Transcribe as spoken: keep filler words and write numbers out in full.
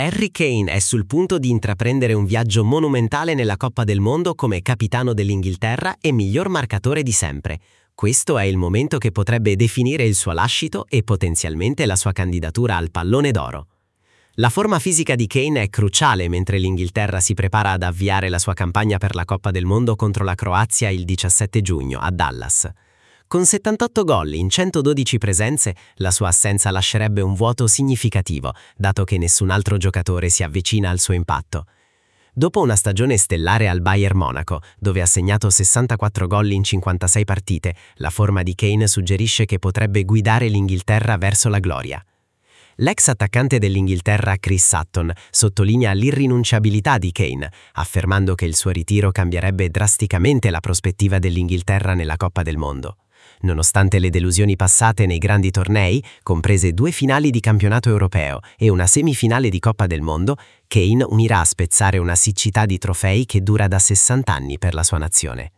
Harry Kane è sul punto di intraprendere un viaggio monumentale nella Coppa del Mondo come capitano dell'Inghilterra e miglior marcatore di sempre. Questo è il momento che potrebbe definire il suo lascito e potenzialmente la sua candidatura al Pallone d'Oro. La forma fisica di Kane è cruciale mentre l'Inghilterra si prepara ad avviare la sua campagna per la Coppa del Mondo contro la Croazia il diciassette giugno a Dallas. Con settantotto gol in centododici presenze, la sua assenza lascerebbe un vuoto significativo, dato che nessun altro giocatore si avvicina al suo impatto. Dopo una stagione stellare al Bayern Monaco, dove ha segnato sessantaquattro gol in cinquantasei partite, la forma di Kane suggerisce che potrebbe guidare l'Inghilterra verso la gloria. L'ex attaccante dell'Inghilterra Chris Sutton sottolinea l'irrinunciabilità di Kane, affermando che il suo ritiro cambierebbe drasticamente la prospettiva dell'Inghilterra nella Coppa del Mondo. Nonostante le delusioni passate nei grandi tornei, comprese due finali di campionato europeo e una semifinale di Coppa del Mondo, Kane unirà a spezzare una siccità di trofei che dura da sessanta anni per la sua nazione.